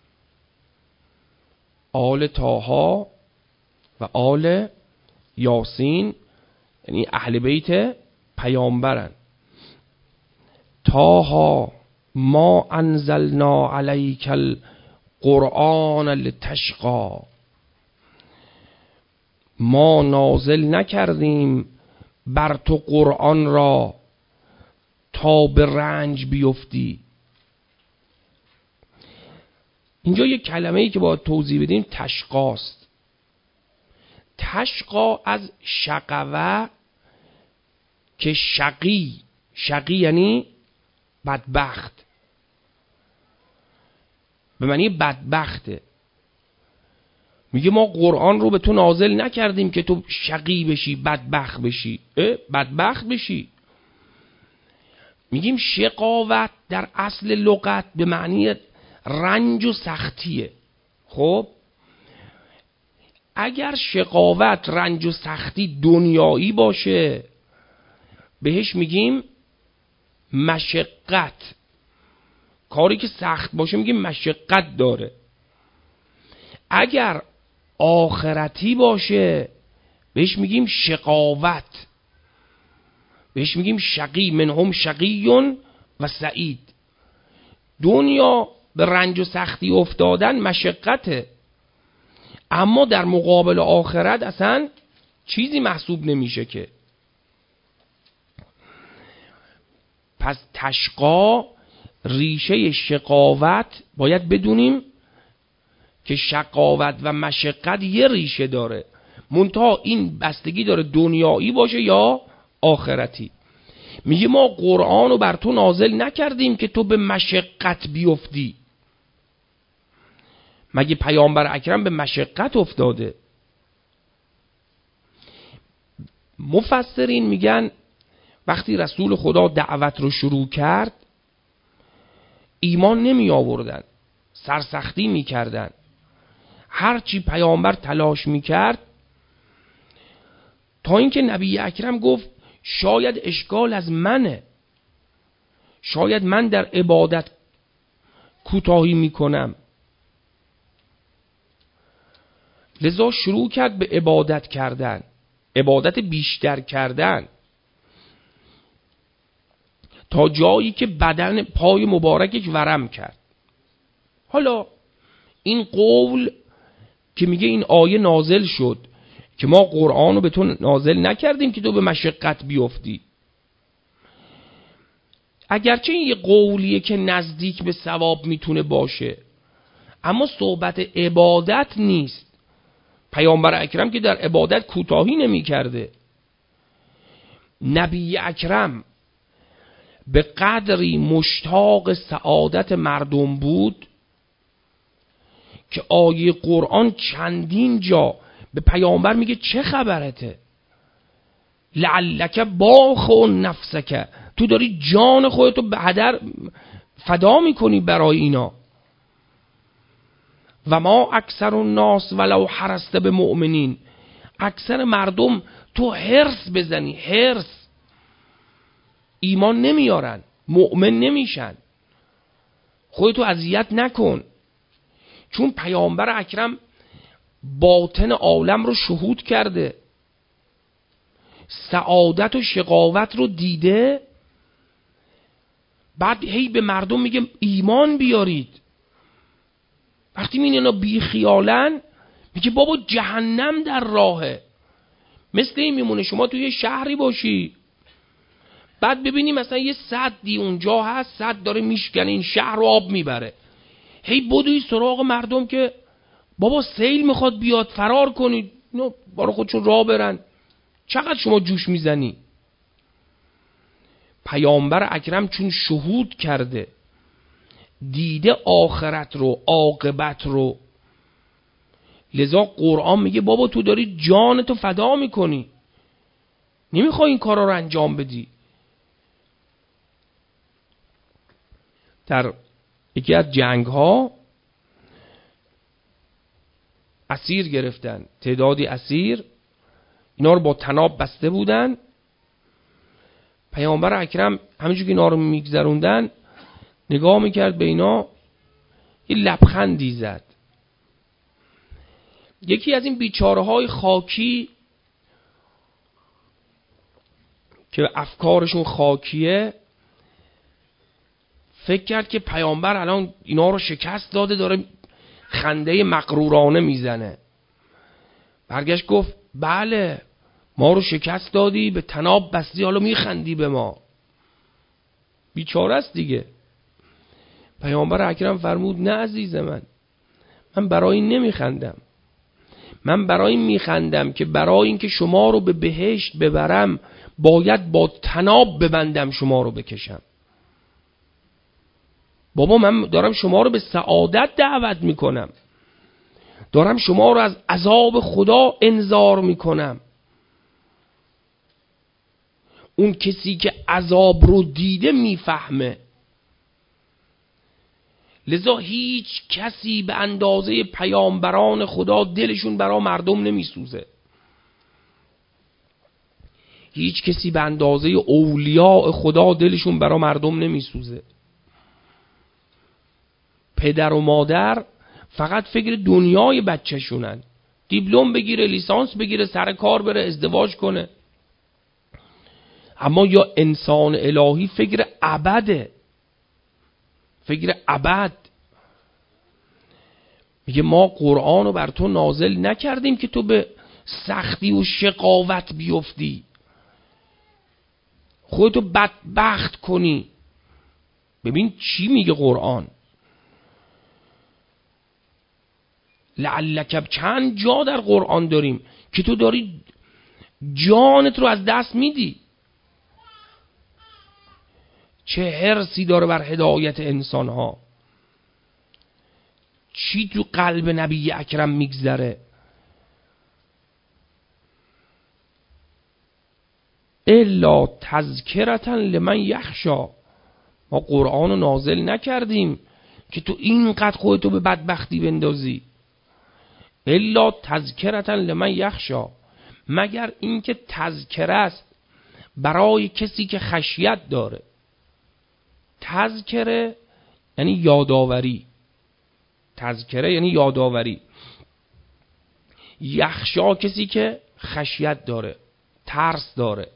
آل تاها و آل یاسین، یعنی اهل بیت پیامبرن. تاها ما انزلنا علیک القرآن لتشقی، ما نازل نکردیم بر تو قرآن را تا به رنج بیفتی. اینجا یک کلمه‌ای که باید توضیح بدیم تشقاست. تشقا از شقوه که شقی، شقی یعنی بدبخت، به معنی بدبخته. میگه ما قرآن رو به تو نازل نکردیم که تو شقی بشی، بدبخت بشی، بدبخت بشی. میگیم شقاوت در اصل لغت به معنی رنج و سختیه. خب اگر شقاوت، رنج و سختی دنیایی باشه بهش میگیم مشقت، کاری که سخت باشه میگیم مشقت داره. اگر آخرتی باشه بهش میگیم شقاوت، بهش میگیم شقی، منهم شقی و سعید. دنیا به رنج و سختی افتادن مشقته، اما در مقابل آخرت اصلا چیزی محسوب نمیشه که. پس تشقا ریشه شقاوت، باید بدونیم که شقاوت و مشقت یه ریشه داره. منتها این بستگی داره دنیایی باشه یا آخرتی. میگه ما قرآن رو بر تو نازل نکردیم که تو به مشقت بیفتی. مگه پیامبر اکرم به مشقت افتاده؟ مفسرین میگن وقتی رسول خدا دعوت رو شروع کرد ایمان نمی آوردن، سرسختی می کردن. هرچی پیامبر تلاش می کرد، تا اینکه نبی اکرم گفت شاید اشکال از منه، شاید من در عبادت کوتاهی می کنم. لذا شروع کرد به عبادت کردن، عبادت بیشتر کردن، تا جایی که بدن پای مبارکش ورم کرد. حالا این قول که میگه این آیه نازل شد که ما قرآن رو به تو نازل نکردیم که تو به مشقت بیفتی، اگرچه این یه قولیه که نزدیک به صواب میتونه باشه، اما صحبت عبادت نیست. پیامبر اکرم که در عبادت کوتاهی نمی کرده. نبی اکرم به قدری مشتاق سعادت مردم بود که آیه قرآن چندین جا به پیامبر میگه چه خبرته، لعلک باخع نفسک، تو داری جان خودتو به هدر فدا میکنی برای اینا. و ما اکثر الناس ولو حرصت بمؤمنین، اکثر مردم تو حرص بزنی، حرص، ایمان نمیارن، مؤمن نمیشن. خودتو اذیت نکن، چون پیامبر اکرم باطن عالم رو شهود کرده، سعادت و شقاوت رو دیده، بعد هی به مردم میگه ایمان بیارید. وقتی میگن اینا بی خیالن، میگه بابا جهنم در راهه. مثل این میمونه شما توی یه شهری باشی، بعد ببینی مثلا یه سدی اونجا هست، سد داره میشکنه این شهر رو آب میبره، هی بدوی سراغ مردم که بابا سیل میخواد بیاد فرار کنید، اینو برای خودشون راه برن. چقدر شما جوش میزنی؟ پیامبر اکرم چون شهود کرده، دیده آخرت رو، عاقبت رو، لذا قرآن میگه بابا تو داری جانتو فدا میکنی، نمیخوای این کارا رو انجام بدی. در یکی از جنگ ها اسیر گرفتن، تعدادی اسیر، اینا رو با طناب بسته بودن. پیامبر اکرم همینجور که اینا رو میگذروندن نگاه میکرد به اینا، یه لبخندی زد. یکی از این بیچاره های خاکی که افکارشون خاکیه فکر کرد که پیامبر الان اینا رو شکست داده، داره خنده مغرورانه میزنه. برگشت گفت بله ما رو شکست دادی، به طناب بستی، حالا میخندی به ما. بیچاره است دیگه. پیامبر اکرم فرمود نه عزیز من برای این نمیخندم، من برای این میخندم که برای این که شما رو به بهشت ببرم باید با طناب ببندم شما رو بکشم. بابا من دارم شما رو به سعادت دعوت میکنم، دارم شما رو از عذاب خدا انذار میکنم. اون کسی که عذاب رو دیده میفهمه. لذا هیچ کسی به اندازه پیامبران خدا دلشون برای مردم نمیسوزه. هیچ کسی به اندازه اولیاء خدا دلشون برای مردم نمیسوزه. پدر و مادر فقط فکر دنیای بچه شونن، دیپلم بگیره، لیسانس بگیره، سر کار بره، ازدواج کنه. اما یا انسان الهی فکر ابده، فکر ابد. میگه ما قرآن رو بر تو نازل نکردیم که تو به سختی و شقاوت بیفتی، خودتو بدبخت کنی. ببین چی میگه قرآن. لعلک، چند جا در قرآن داریم که تو داری جانت رو از دست میدی. چه حرصی داره بر هدایت انسان ها، چی تو قلب نبی اکرم میگذره. الا تذکرة لمن یخشی، ما قرآن رو نازل نکردیم که تو اینقدر خودتو به بدبختی بندازی. الا تذکرة لمن یخشی، مگر اینکه تذکره است برای کسی که خشیت داره. تذکره یعنی یادآوری، تذکره یعنی یادآوری. یخشا کسی که خشیت داره، ترس داره.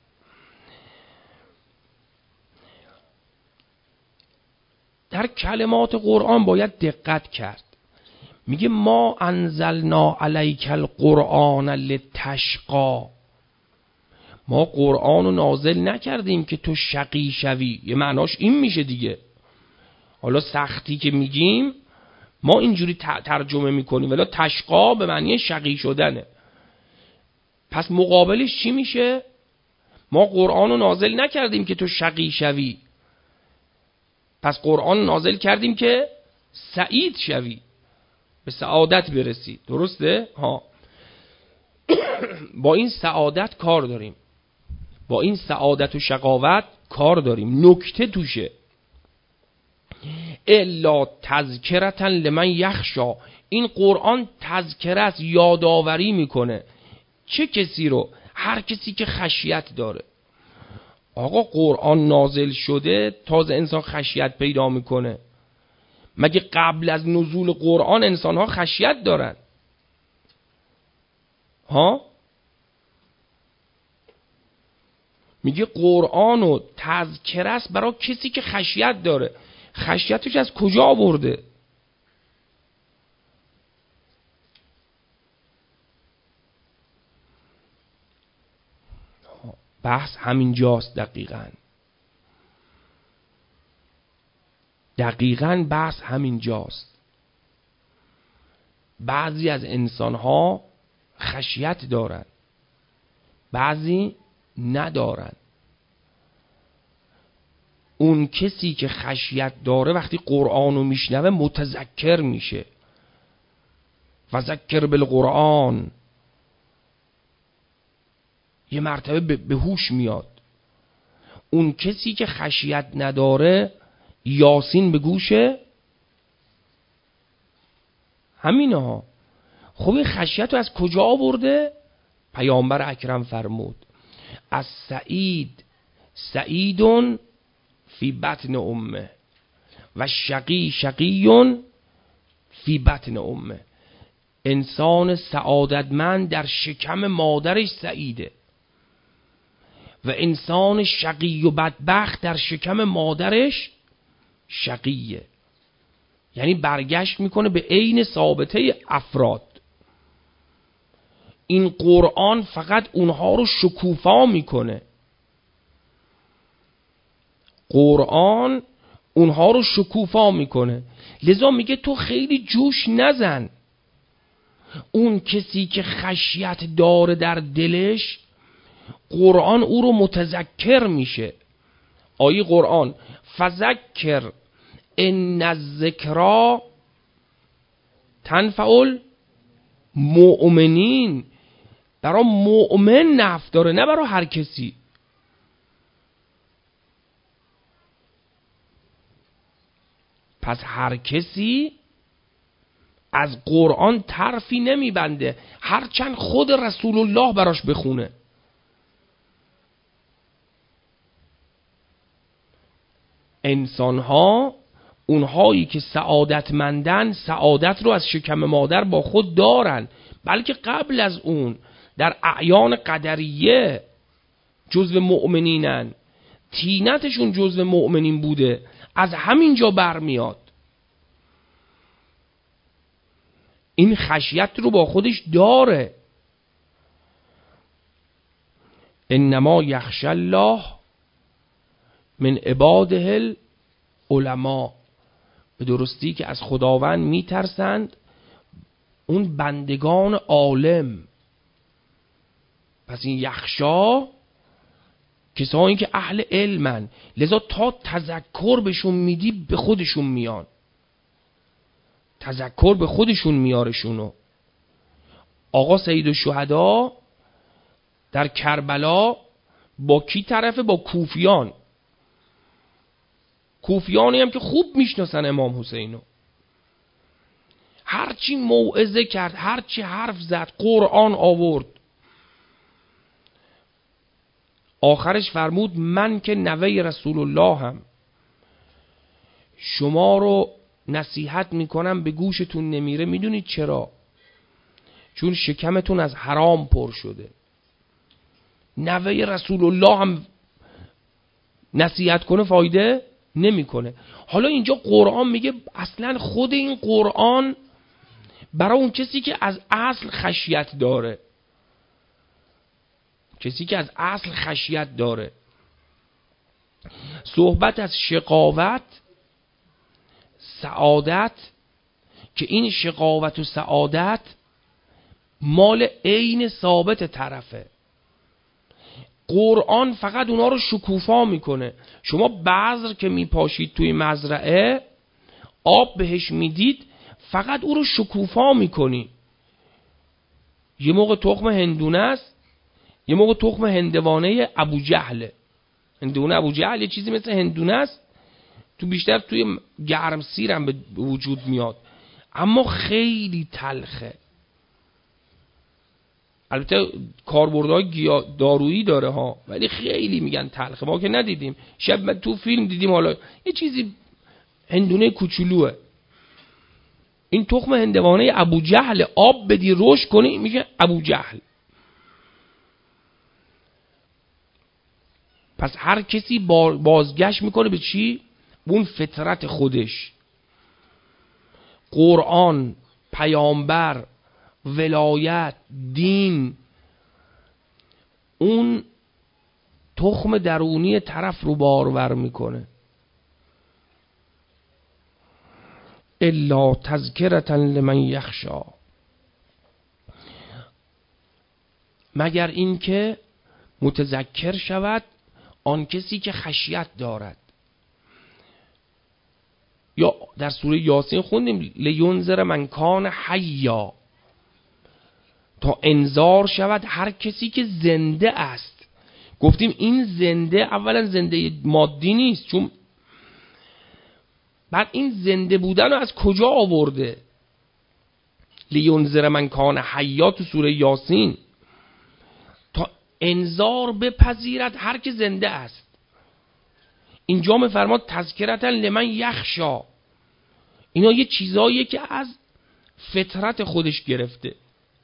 در کلمات قرآن باید دقت کرد. میگه ما انزلنا علیک القرآن لتشقی، ما قرآن رو نازل نکردیم که تو شقی شوی. یه معناش این میشه دیگه. حالا سختی که میگیم ما اینجوری ترجمه میکنیم، ولی تشقا به معنی شقی شدنه. پس مقابلش چی میشه؟ ما قرآن رو نازل نکردیم که تو شقی شوی، پس قرآن نازل کردیم که سعید شوی، به سعادت برسی. درسته؟ ها. با این سعادت کار داریم، با این سعادت و شقاوت کار داریم. نکته توشه. الا تذکرة لمن یخشی، این قرآن تذکره است، یادآوری میکنه. چه کسی رو؟ هر کسی که خشیت داره. آقا قرآن نازل شده تازه انسان خشیت پیدا میکنه؟ مگه قبل از نزول قرآن انسان ها خشیت دارن؟ ها؟ میگه قرآن و تذکره است برای کسی که خشیت داره. خشیتش از کجا آورده؟ بحث همین جاست. دقیقاً بحث همین جاست. بعضی از انسان ها خشیت دارن، بعضی ندارن. اون کسی که خشیت داره وقتی قرآن رو میشنوه متذکر میشه. و ذکر بالقرآن، یه مرتبه به هوش میاد. اون کسی که خشیت نداره یاسین به گوشه همینه ها. خب این خشیت رو از کجا آورده؟ پیامبر اکرم فرمود از سعیدون فی بطن امه و شقیون فی بطن امه. انسان سعادتمند در شکم مادرش سعیده و انسان شقی و بدبخت در شکم مادرش شقیه. یعنی برگشت میکنه به عین ثابته افراد. این قرآن فقط اونها رو شکوفا میکنه. قرآن اونها رو شکوفا میکنه. لذا میگه تو خیلی جوش نزن. اون کسی که خشیت داره در دلش، قرآن او رو متذکر میشه. آیه قرآن فذکر ان الذکری تنفع المؤمنین، برای مؤمن نفع داره، نه برای هر کسی. پس هر کسی از قرآن طرفی نمیبنده، هرچند خود رسول الله براش بخونه. انسان‌ها، اونهایی که سعادتمندن، سعادت رو از شکم مادر با خود دارن، بلکه قبل از اون در اعیان قدریه جزو مؤمنینن، تینتشون جزو مؤمنین بوده، از همین جا برمیاد. این خشیت رو با خودش داره. انما یخشی الله من عباده العلماء، به درستی که از خداوند میترسند اون بندگان عالم. پس این یخشا کسانی که اهل علمن، لذا تا تذکر بهشون میدی به خودشون میان، تذکر به خودشون میارشونو. آقا سید الشهدا در کربلا با کی طرفه؟ با کوفیان. کوفیانی هم که خوب میشناسن امام حسینو. هرچی موعظه کرد، هرچی حرف زد، قرآن آورد. آخرش فرمود من که نوه رسول الله هم، شما رو نصیحت میکنم به گوشتون نمیره. میدونید چرا؟ چون شکمتون از حرام پر شده. نوه رسول الله هم نصیحت کنه فایده نمیکنه. حالا اینجا قرآن میگه اصلا خود این قرآن برای اون کسی که از اصل خشیت داره، کسی که از اصل خشیت داره. صحبت از شقاوت، سعادت، که این شقاوت و سعادت مال عین ثابت طرفه. قرآن فقط اونا رو شکوفا میکنه. شما بذر که میپاشید توی مزرعه، آب بهش میدید، فقط او رو شکوفا میکنی. یه موقع تخم هندونه است، یه موقع تخم هندوانه ابو جهله. هندونه ابو جهل یه چیزی مثل هندونه است، تو بیشتر توی گرم سیرم به وجود میاد، اما خیلی تلخه. البته کاربردهای دارویی داره ها، ولی خیلی میگن تلخه. ما که ندیدیم، شب تو فیلم دیدیم. حالا یه چیزی هندونه کوچولوه. این تخم هندوانه ابو جهل، آب بدی رشد کنی میشه ابو جهل. پس هر کسی بازگشت میکنه به چی؟ اون فطرت خودش. قرآن، پیامبر، ولایت، دین، اون تخم درونی طرف رو بارور میکنه. الا تذکرة لمن یخشی، مگر این که متذکر شود آن کسی که خشیت دارد. یا در سوره یاسین خوندیم لینذر من کان حیا، تا انذار شود هر کسی که زنده است. گفتیم این زنده اولا زنده مادی نیست، چون بعد این زنده بودن رو از کجا آورده؟ لینذر من کان حیا تو سوره یاسین، تا انذار بپذیرد هر که زنده است. اینجا میفرماد تذکرة لمن یخشی. اینا یه چیزاییه که از فطرت خودش گرفته.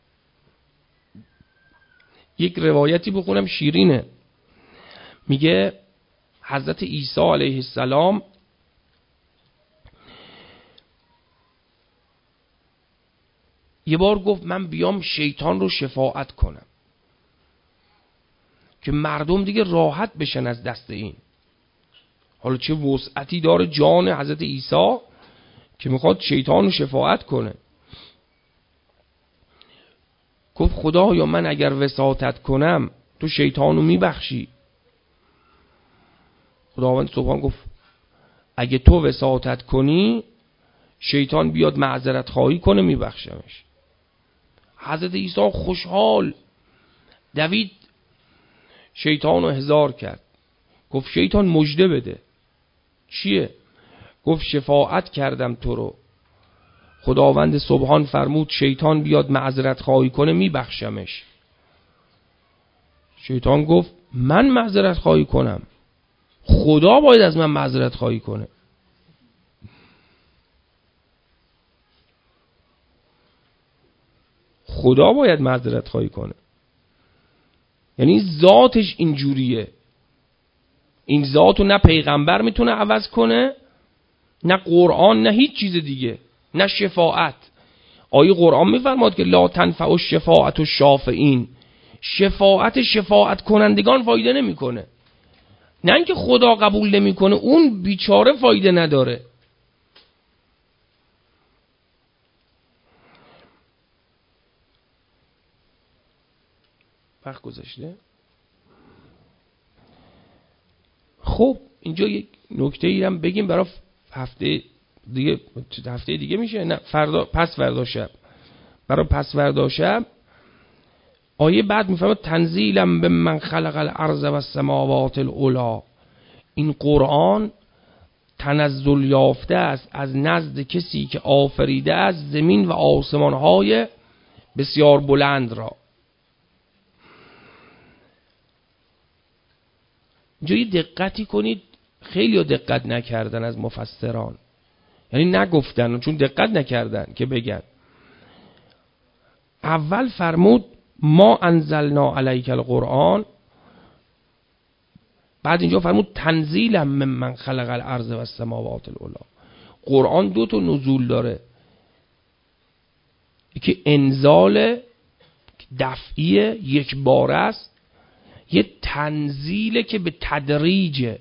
یک روایتی بخونم شیرینه، میگه حضرت عیسی علیه السلام یه بار گفت من بیام شیطان رو شفاعت کنم که مردم دیگه راحت بشن از دست این. حالا چه وسعتی داره جان حضرت عیسی که میخواد شیطان رو شفاعت کنه. گفت خدایا من اگر وساطت کنم تو شیطان رو میبخشی. خداوند سبحان گفت اگه تو وساطت کنی شیطان بیاد معذرت خواهی کنه میبخشمش. حضرت عیسی خوشحال دوید شیطان رو احضار کرد. گفت شیطان مژده بده. چیه؟ گفت شفاعت کردم تو رو، خداوند سبحان فرمود شیطان بیاد معذرت خواهی کنه میبخشمش. شیطان گفت من معذرت خواهی کنم؟ خدا باید از من معذرت خواهی کنه. خدا باید معذرت خواهی کنه. یعنی ذاتش اینجوریه. این ذاتو نه پیغمبر میتونه عوض کنه، نه قرآن، نه هیچ چیز دیگه، نه شفاعت. آیه قرآن میفرماد که لا تنفع الشفاعة الشافعین. شفاعت کنندگان فایده نمیکنه. نه اینکه خدا قبول نمیکنه، اون بیچاره فایده نداره. وقت گذاشته. خب اینجا یک نکته ای هم بگیم برای هفته دیگه میشه، نه فردا، پس فردا شب. برای پس فردا شب آیه بعد میفرماد تنزیلا بمن خلق الارض و السماوات العلی. این قرآن تنزل یافته است از نزد کسی که آفریده است زمین و آسمان‌های بسیار بلند را. اینجا یه دقتی کنید، خیلی دقت نکردن از مفسران، یعنی نگفتن چون دقت نکردن که بگن. اول فرمود ما انزلنا علیک القرآن، بعد اینجا فرمود تنزیلا ممن خلق الارض و السماوات العلی. قرآن دو تا نزول داره، یکی انزال دفعی یک بار است، یه تنزیله که به تدریجه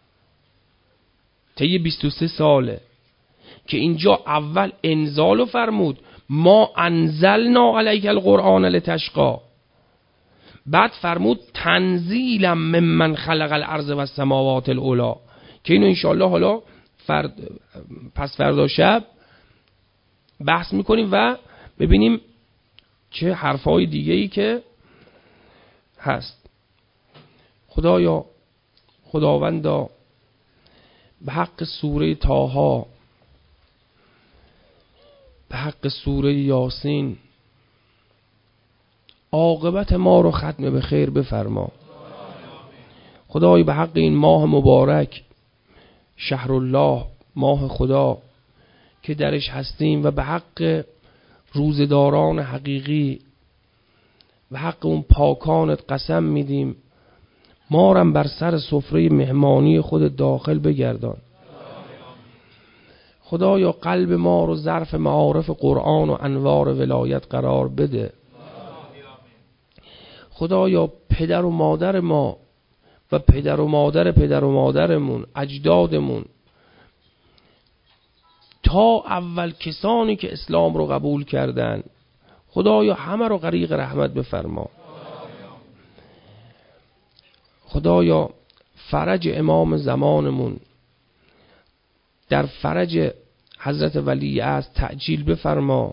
طی 23 ساله، که اینجا اول انزالو فرمود ما انزلنا علیک القرآن لتشقی، بعد فرمود تنزیلا ممن خلق الارض و السماوات العلی، که اینو انشاءالله حالا پس فردا شب بحث میکنیم و ببینیم چه حرفای دیگه ای که هست. خداوندا به حق سوره طه، به حق سوره یاسین، عاقبت ما رو ختم به خیر بفرما. خدای به حق این ماه مبارک، شهر الله، ماه خدا که درش هستیم، و به حق روزداران حقیقی، به حق اون پاکانت قسم میدیم ما رم بر سر سفره مهمانی خود داخل بگردان. خدایا قلب ما رو ظرف معارف قرآن و انوار ولایت قرار بده. خدایا پدر و مادر ما و پدر و مادر پدر و مادرمون، اجدادمون، تا اول کسانی که اسلام رو قبول کردن، خدایا همه رو غریق رحمت بفرما. خدایا فرج امام زمانمون، در فرج حضرت ولی عصر تعجیل بفرما.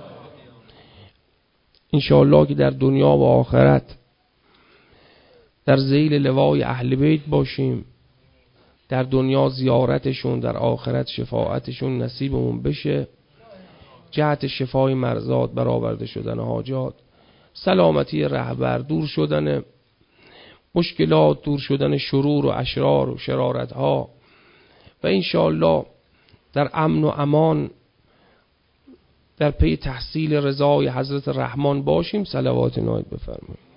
انشاءالله که در دنیا و آخرت در ذیل لوای اهل بیت باشیم، در دنیا زیارتشون، در آخرت شفاعتشون نصیبمون بشه، جهت شفای مرضات، برآورده شدن حاجات، سلامتی رهبر، دور شدن مشکلات، دور شدن شرور و اشرار و شرارت ها، و انشاءالله در امن و امان در پی تحصیل رضای حضرت رحمان باشیم. صلوات نایت بفرمایید.